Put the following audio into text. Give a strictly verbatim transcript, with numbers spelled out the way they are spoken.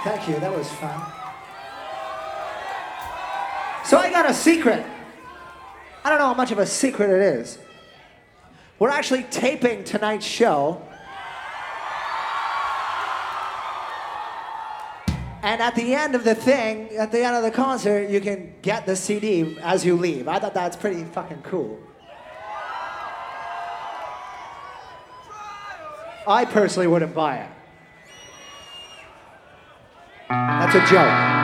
Thank you, that was fun. So I got a secret. I don't know how much of a secret it is. We're actually taping tonight's show. And at the end of the thing, at the end of the concert, you can get the C D as you leave. I thought that's pretty fucking cool. I personally wouldn't buy it. That's a joke.